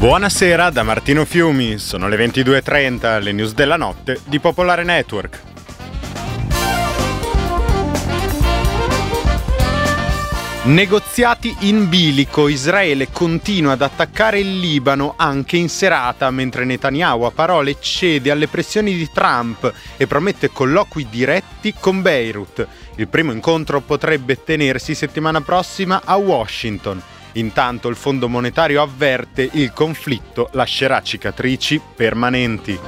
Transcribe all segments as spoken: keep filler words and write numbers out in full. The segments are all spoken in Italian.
Buonasera da Martino Fiumi, sono le ventidue e trenta, le news della notte di Popolare Network. Negoziati in bilico, Israele continua ad attaccare il Libano anche in serata, mentre Netanyahu a parole cede alle pressioni di Trump e promette colloqui diretti con Beirut. Il primo incontro potrebbe tenersi settimana prossima a Washington. Intanto il Fondo Monetario avverte il conflitto lascerà cicatrici permanenti.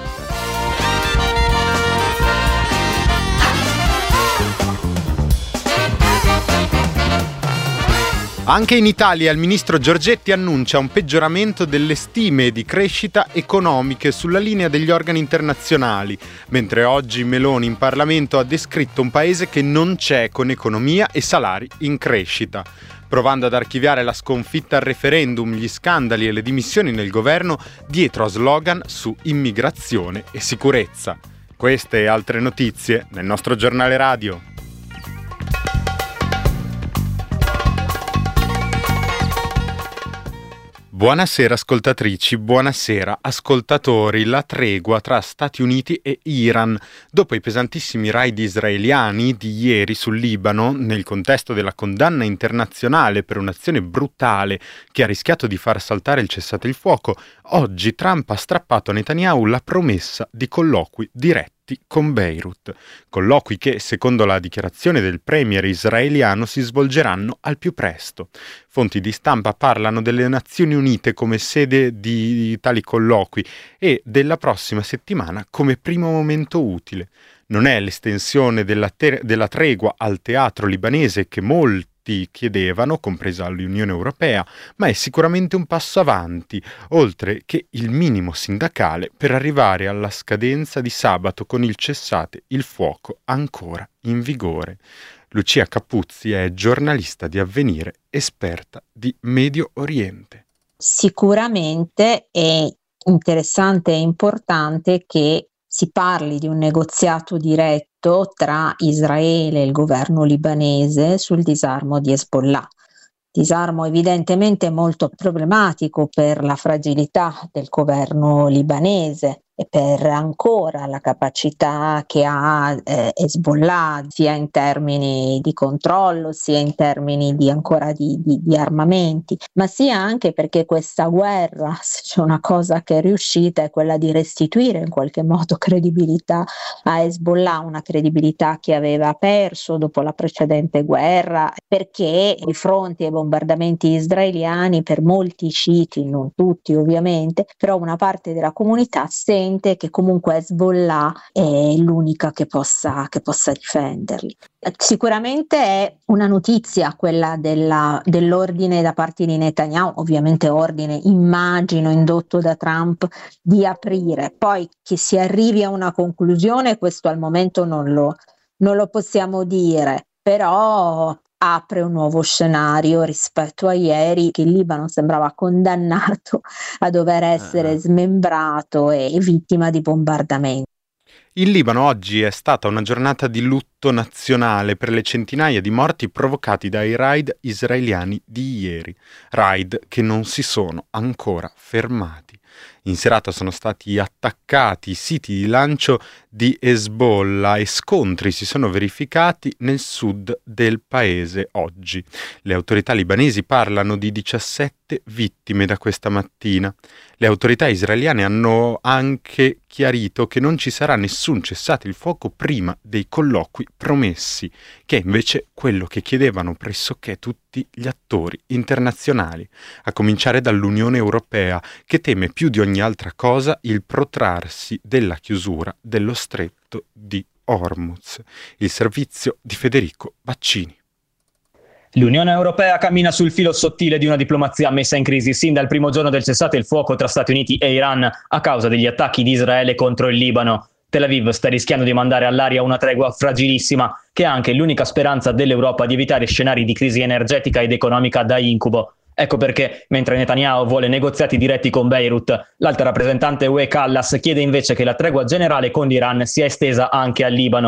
Anche in Italia il ministro Giorgetti annuncia un peggioramento delle stime di crescita economiche sulla linea degli organi internazionali, mentre oggi Meloni in Parlamento ha descritto un paese che non c'è con economia e salari in crescita. Provando ad archiviare la sconfitta al referendum, gli scandali e le dimissioni nel governo dietro a slogan su immigrazione e sicurezza. Queste e altre notizie nel nostro giornale radio. Buonasera ascoltatrici, buonasera ascoltatori. La tregua tra Stati Uniti e Iran. Dopo i pesantissimi raid israeliani di ieri sul Libano, nel contesto della condanna internazionale per un'azione brutale che ha rischiato di far saltare il cessate il fuoco, oggi Trump ha strappato a Netanyahu la promessa di colloqui diretti con Beirut. Colloqui che, secondo la dichiarazione del premier israeliano, si svolgeranno al più presto. Fonti di stampa parlano delle Nazioni Unite come sede di tali colloqui e della prossima settimana come primo momento utile. Non è l'estensione della, ter- della tregua al teatro libanese che molti chiedevano, compresa l'Unione Europea, ma è sicuramente un passo avanti, oltre che il minimo sindacale per arrivare alla scadenza di sabato con il cessate il fuoco ancora in vigore. Lucia Capuzzi è giornalista di Avvenire, esperta di Medio Oriente. Sicuramente è interessante e importante che si parli di un negoziato diretto tra Israele e il governo libanese sul disarmo di Hezbollah. Disarmo evidentemente molto problematico per la fragilità del governo libanese e per ancora la capacità che ha eh, Hezbollah sia in termini di controllo sia in termini di ancora di, di, di armamenti, ma sia anche perché questa guerra, se c'è una cosa che è riuscita, è quella di restituire in qualche modo credibilità a Hezbollah, una credibilità che aveva perso dopo la precedente guerra, perché di fronte ai bombardamenti israeliani per molti sciiti, non tutti ovviamente, però una parte della comunità sente che comunque Hezbollah è l'unica che possa, che possa difenderli. Sicuramente è una notizia quella della, dell'ordine da parte di Netanyahu, ovviamente ordine immagino indotto da Trump di aprire, poi che si arrivi a una conclusione questo al momento non lo, non lo possiamo dire, però apre un nuovo scenario rispetto a ieri che il Libano sembrava condannato a dover essere smembrato e vittima di bombardamenti. In Libano oggi è stata una giornata di lutto nazionale per le centinaia di morti provocati dai raid israeliani di ieri, raid che non si sono ancora fermati. In serata sono stati attaccati i siti di lancio di Hezbollah e scontri si sono verificati nel sud del paese oggi. Le autorità libanesi parlano di diciassette vittime da questa mattina. Le autorità israeliane hanno anche chiarito che non ci sarà nessun cessate il fuoco prima dei colloqui promessi, che è invece quello che chiedevano pressoché tutti gli attori internazionali, a cominciare dall'Unione Europea, che teme più di ogni altra cosa il protrarsi della chiusura dello stretto di Hormuz. Il servizio di Federico Baccini. L'Unione Europea cammina sul filo sottile di una diplomazia messa in crisi sin dal primo giorno del cessate il fuoco tra Stati Uniti e Iran a causa degli attacchi di Israele contro il Libano. Tel Aviv sta rischiando di mandare all'aria una tregua fragilissima, che è anche l'unica speranza dell'Europa di evitare scenari di crisi energetica ed economica da incubo. Ecco perché, mentre Netanyahu vuole negoziati diretti con Beirut, l'alta rappresentante U E Callas chiede invece che la tregua generale con l'Iran sia estesa anche al Libano.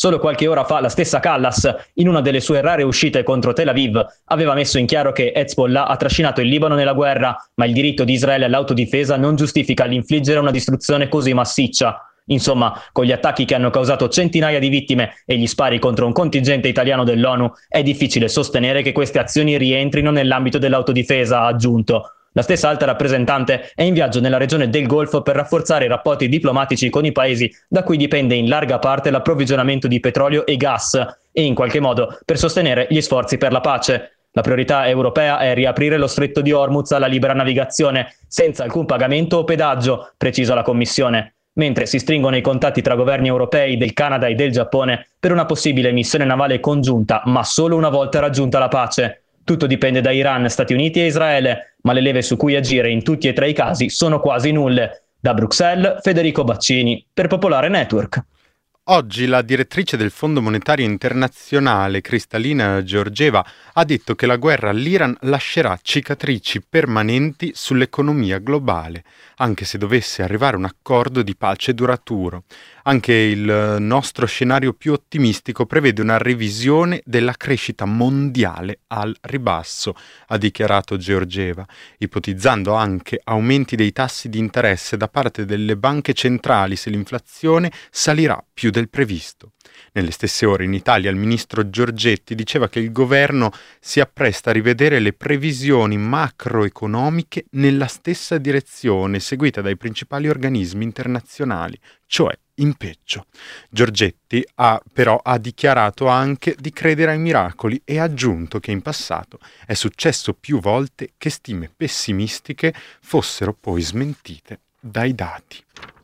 Solo qualche ora fa la stessa Callas, in una delle sue rare uscite contro Tel Aviv, aveva messo in chiaro che Hezbollah ha trascinato il Libano nella guerra, ma il diritto di Israele all'autodifesa non giustifica l'infliggere una distruzione così massiccia. Insomma, con gli attacchi che hanno causato centinaia di vittime e gli spari contro un contingente italiano dell'ONU, è difficile sostenere che queste azioni rientrino nell'ambito dell'autodifesa, ha aggiunto. La stessa alta rappresentante è in viaggio nella regione del Golfo per rafforzare i rapporti diplomatici con i paesi da cui dipende in larga parte l'approvvigionamento di petrolio e gas e in qualche modo per sostenere gli sforzi per la pace. La priorità europea è riaprire lo stretto di Hormuz alla libera navigazione, senza alcun pagamento o pedaggio, precisa la Commissione, mentre si stringono i contatti tra governi europei del Canada e del Giappone per una possibile missione navale congiunta, ma solo una volta raggiunta la pace. Tutto dipende da Iran, Stati Uniti e Israele, ma le leve su cui agire in tutti e tre i casi sono quasi nulle. Da Bruxelles, Federico Baccini, per Popolare Network. Oggi la direttrice del Fondo Monetario Internazionale, Kristalina Georgieva, ha detto che la guerra all'Iran lascerà cicatrici permanenti sull'economia globale, anche se dovesse arrivare un accordo di pace duraturo. Anche il nostro scenario più ottimistico prevede una revisione della crescita mondiale al ribasso, ha dichiarato Georgieva, ipotizzando anche aumenti dei tassi di interesse da parte delle banche centrali se l'inflazione salirà più del previsto. Nelle stesse ore in Italia il ministro Giorgetti diceva che il governo si appresta a rivedere le previsioni macroeconomiche nella stessa direzione seguita dai principali organismi internazionali, cioè in peggio. Giorgetti ha però ha dichiarato anche di credere ai miracoli e ha aggiunto che in passato è successo più volte che stime pessimistiche fossero poi smentite dai dati.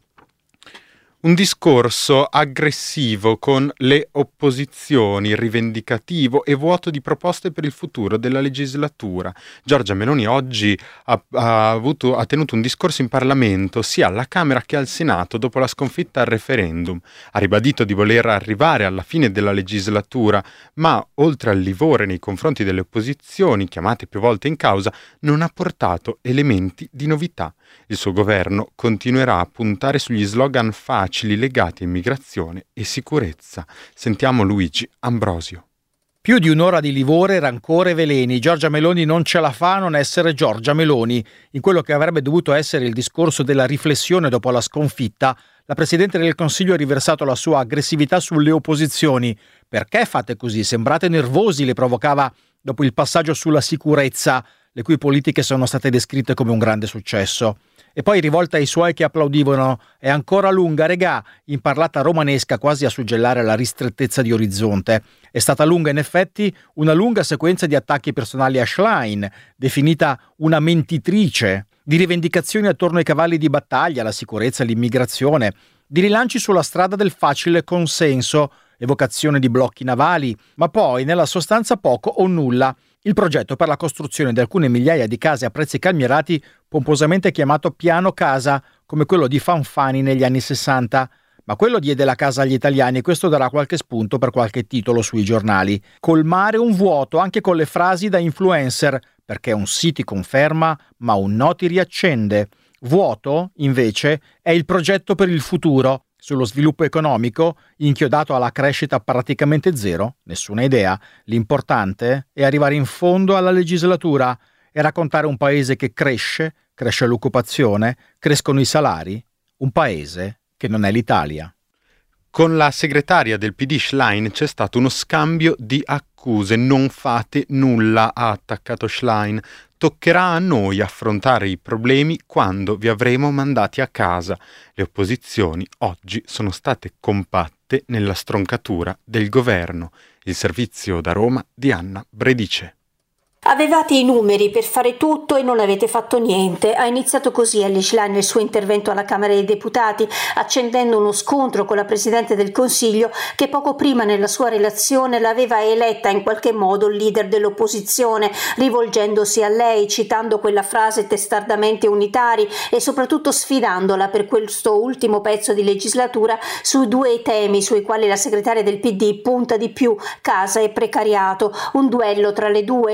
Un discorso aggressivo con le opposizioni, rivendicativo e vuoto di proposte per il futuro della legislatura. Giorgia Meloni oggi ha, ha, avuto, ha tenuto un discorso in Parlamento sia alla Camera che al Senato dopo la sconfitta al referendum. Ha ribadito di voler arrivare alla fine della legislatura, ma oltre al livore nei confronti delle opposizioni, chiamate più volte in causa, non ha portato elementi di novità. Il suo governo continuerà a puntare sugli slogan facili legati a immigrazione e sicurezza. Sentiamo Luigi Ambrosio. Più di un'ora di livore, rancore e veleni. Giorgia Meloni non ce la fa a non essere Giorgia Meloni. In quello che avrebbe dovuto essere il discorso della riflessione dopo la sconfitta, la Presidente del Consiglio ha riversato la sua aggressività sulle opposizioni. Perché fate così? Sembrate nervosi, le provocava dopo il passaggio sulla sicurezza, le cui politiche sono state descritte come un grande successo. E poi rivolta ai suoi che applaudivano: è ancora lunga, regà, in parlata romanesca quasi a suggellare la ristrettezza di orizzonte. È stata lunga in effetti una lunga sequenza di attacchi personali a Schlein, definita una mentitrice, di rivendicazioni attorno ai cavalli di battaglia, la sicurezza e l'immigrazione, di rilanci sulla strada del facile consenso, evocazione di blocchi navali, ma poi nella sostanza poco o nulla. Il progetto per la costruzione di alcune migliaia di case a prezzi calmierati, pomposamente chiamato Piano Casa, come quello di Fanfani negli anni sessanta. Ma quello diede la casa agli italiani e questo darà qualche spunto per qualche titolo sui giornali. Colmare un vuoto anche con le frasi da influencer, perché un sì ti conferma, ma un no ti riaccende. Vuoto, invece, è il progetto per il futuro. Sullo sviluppo economico, inchiodato alla crescita praticamente zero, nessuna idea. L'importante è arrivare in fondo alla legislatura e raccontare un paese che cresce, cresce l'occupazione, crescono i salari, un paese che non è l'Italia. Con la segretaria del P D Schlein c'è stato uno scambio di accuse. Non fate nulla, ha attaccato Schlein. Toccherà a noi affrontare i problemi quando vi avremo mandati a casa. Le opposizioni oggi sono state compatte nella stroncatura del governo. Il servizio da Roma di Anna Bredice. Avevate i numeri per fare tutto e non avete fatto niente. Ha iniziato così Elly Schlein nel suo intervento alla Camera dei Deputati, accendendo uno scontro con la Presidente del Consiglio che poco prima nella sua relazione l'aveva eletta in qualche modo leader dell'opposizione, rivolgendosi a lei, citando quella frase testardamente unitari e soprattutto sfidandola per questo ultimo pezzo di legislatura sui due temi sui quali la segretaria del P D punta di più: casa e precariato. Un duello tra le due, poi ad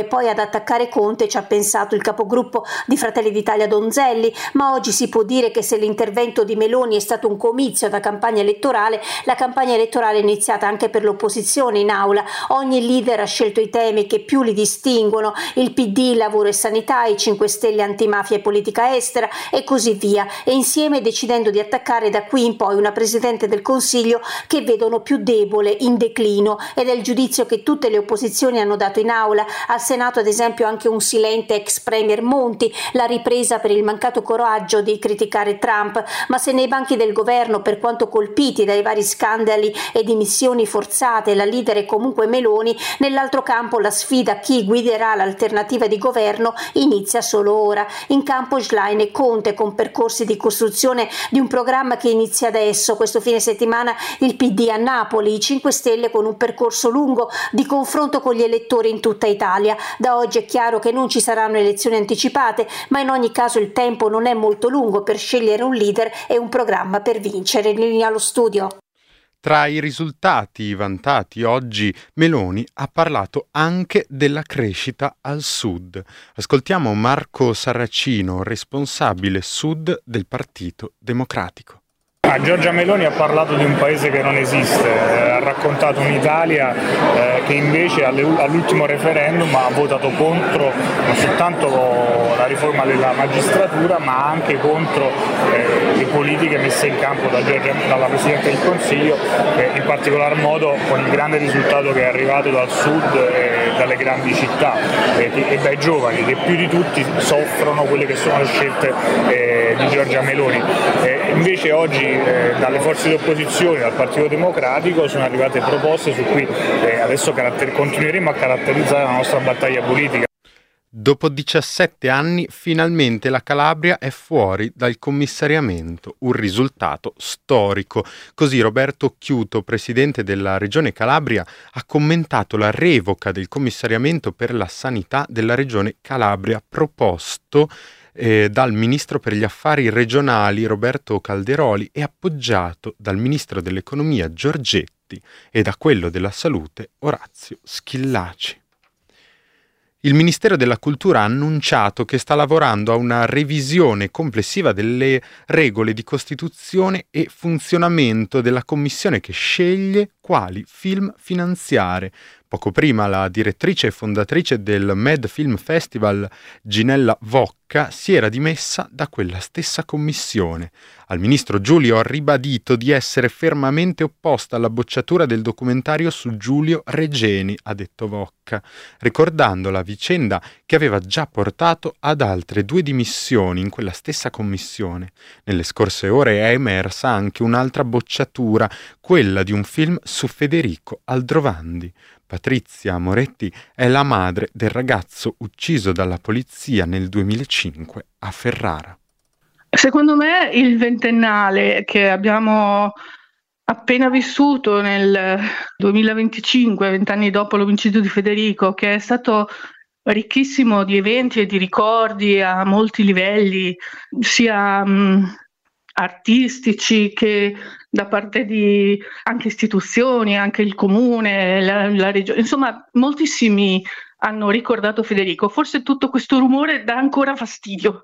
attaccare Conte ci ha pensato il capogruppo di Fratelli d'Italia Donzelli, ma oggi si può dire che se l'intervento di Meloni è stato un comizio da campagna elettorale, la campagna elettorale è iniziata anche per l'opposizione in aula. Ogni leader ha scelto i temi che più li distinguono, il P D, lavoro e sanità, i cinque Stelle, antimafia e politica estera e così via, e insieme decidendo di attaccare da qui in poi una Presidente del Consiglio che vedono più debole, in declino, ed è il giudizio che tutte le opposizioni hanno dato in aula. Al Senato ad esempio anche un silente ex premier Monti, la ripresa per il mancato coraggio di criticare Trump, ma se nei banchi del governo, per quanto colpiti dai vari scandali e dimissioni forzate, la leader è comunque Meloni, nell'altro campo la sfida a chi guiderà l'alternativa di governo inizia solo ora. In campo Schlein e Conte, con percorsi di costruzione di un programma che inizia adesso. Questo fine settimana il P D a Napoli, i cinque Stelle con un percorso lungo di confronto con gli elettori in tutta Italia. Da oggi è chiaro che non ci saranno elezioni anticipate, ma in ogni caso il tempo non è molto lungo per scegliere un leader e un programma per vincere. In linea allo studio. Tra i risultati vantati oggi, Meloni ha parlato anche della crescita al sud. Ascoltiamo Marco Sarracino, responsabile sud del Partito Democratico. Ah, Giorgia Meloni ha parlato di un paese che non esiste, eh, ha raccontato un'Italia eh, che invece alle, all'ultimo referendum ha votato contro non soltanto la riforma della magistratura, ma anche contro eh, le politiche messe in campo da Giorgia, dalla Presidente del Consiglio, eh, in particolar modo con il grande risultato che è arrivato dal sud e dalle grandi città eh, e dai giovani, che più di tutti soffrono quelle che sono le scelte eh, di Giorgia Meloni. Eh, invece oggi Eh, dalle forze di opposizione, dal Partito Democratico, sono arrivate proposte su cui eh, adesso caratter- continueremo a caratterizzare la nostra battaglia politica. Dopo diciassette anni, finalmente la Calabria è fuori dal commissariamento, un risultato storico. Così Roberto Chiuto, presidente della Regione Calabria, ha commentato la revoca del commissariamento per la sanità della Regione Calabria proposto Eh, dal ministro per gli affari regionali Roberto Calderoli e appoggiato dal ministro dell'economia Giorgetti e da quello della salute Orazio Schillaci. Il Ministero della Cultura ha annunciato che sta lavorando a una revisione complessiva delle regole di costituzione e funzionamento della commissione che sceglie quali film finanziare. Poco prima la direttrice e fondatrice del Med Film Festival, Ginella Vocca, si era dimessa da quella stessa commissione. Al ministro Giulio ha ribadito di essere fermamente opposta alla bocciatura del documentario su Giulio Regeni, ha detto Vocca, ricordando la vicenda che aveva già portato ad altre due dimissioni in quella stessa commissione. Nelle scorse ore è emersa anche un'altra bocciatura, quella di un film su Federico Aldrovandi. Patrizia Moretti è la madre del ragazzo ucciso dalla polizia nel duemilacinque a Ferrara. Secondo me il ventennale che abbiamo appena vissuto nel duemilaventicinque, vent'anni dopo l'omicidio di Federico, che è stato ricchissimo di eventi e di ricordi a molti livelli, sia mh, artistici che da parte di anche istituzioni, anche il comune, la, la regione, insomma moltissimi hanno ricordato Federico. Forse tutto questo rumore dà ancora fastidio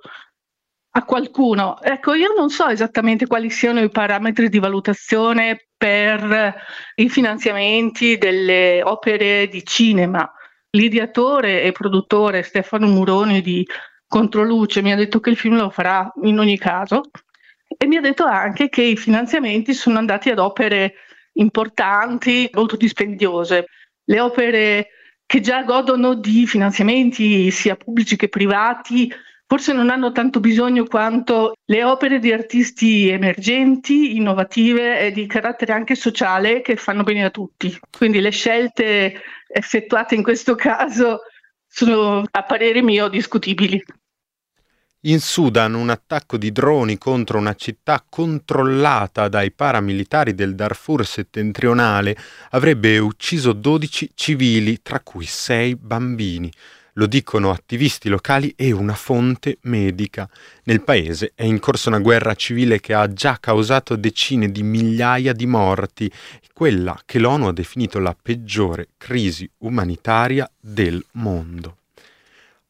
a qualcuno. Ecco, io non so esattamente quali siano i parametri di valutazione per i finanziamenti delle opere di cinema. L'ideatore e produttore Stefano Muroni di Controluce mi ha detto che il film lo farà in ogni caso e mi ha detto anche che i finanziamenti sono andati ad opere importanti, molto dispendiose. Le opere che già godono di finanziamenti sia pubblici che privati forse non hanno tanto bisogno quanto le opere di artisti emergenti, innovative e di carattere anche sociale che fanno bene a tutti. Quindi le scelte effettuate in questo caso sono, a parere mio, discutibili. In Sudan un attacco di droni contro una città controllata dai paramilitari del Darfur settentrionale avrebbe ucciso dodici civili, tra cui sei bambini. Lo dicono attivisti locali e una fonte medica. Nel paese è in corso una guerra civile che ha già causato decine di migliaia di morti, quella che l'ONU ha definito la peggiore crisi umanitaria del mondo.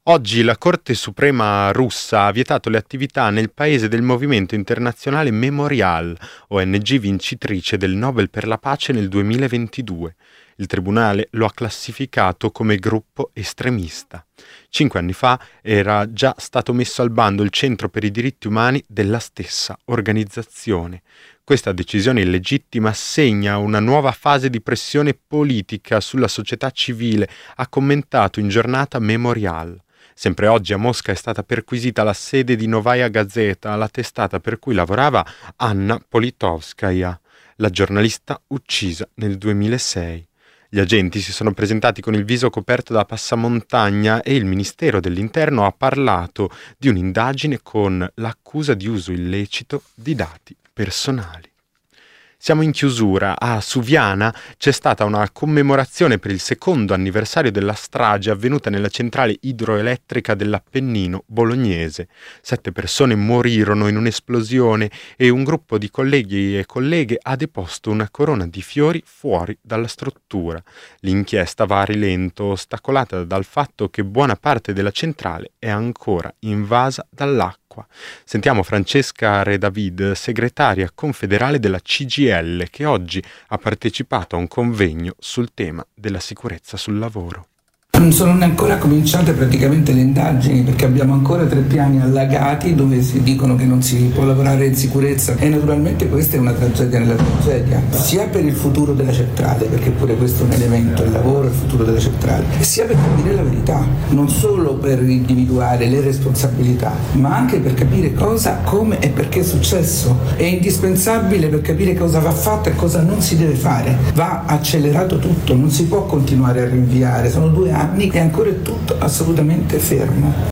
Oggi la Corte Suprema russa ha vietato le attività nel paese del movimento internazionale Memorial, O N G vincitrice del Nobel per la pace nel duemilaventidue. Il tribunale lo ha classificato come gruppo estremista. Cinque anni fa era già stato messo al bando il Centro per i diritti umani della stessa organizzazione. Questa decisione illegittima segna una nuova fase di pressione politica sulla società civile, ha commentato in giornata Memorial. Sempre oggi a Mosca è stata perquisita la sede di Novaya Gazeta, la testata per cui lavorava Anna Politkovskaya, la giornalista uccisa nel duemilasei. Gli agenti si sono presentati con il viso coperto da passamontagna e il Ministero dell'Interno ha parlato di un'indagine con l'accusa di uso illecito di dati personali. Siamo in chiusura. A Suviana c'è stata una commemorazione per il secondo anniversario della strage avvenuta nella centrale idroelettrica dell'Appennino bolognese. Sette persone morirono in un'esplosione e un gruppo di colleghi e colleghe ha deposto una corona di fiori fuori dalla struttura. L'inchiesta va a rilento, ostacolata dal fatto che buona parte della centrale è ancora invasa dall'acqua. Sentiamo Francesca Redavid, segretaria confederale della C G I L, che oggi ha partecipato a un convegno sul tema della sicurezza sul lavoro. Non sono ancora cominciate praticamente le indagini perché abbiamo ancora tre piani allagati dove si dicono che non si può lavorare in sicurezza e naturalmente questa è una tragedia nella tragedia, sia per il futuro della centrale, perché pure questo è un elemento, il lavoro, il futuro della centrale, e sia per capire la verità, non solo per individuare le responsabilità, ma anche per capire cosa, come e perché è successo. È indispensabile per capire cosa va fatto e cosa non si deve fare. Va accelerato tutto, non si può continuare a rinviare, sono due anni e ancora è tutto assolutamente fermo.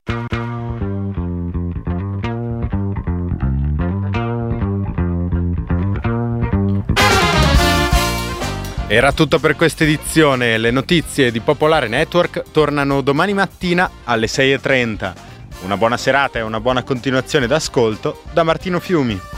Era tutto per questa edizione. Le notizie di Popolare Network tornano domani mattina alle sei e trenta. Una buona serata e una buona continuazione d'ascolto da Martino Fiumi.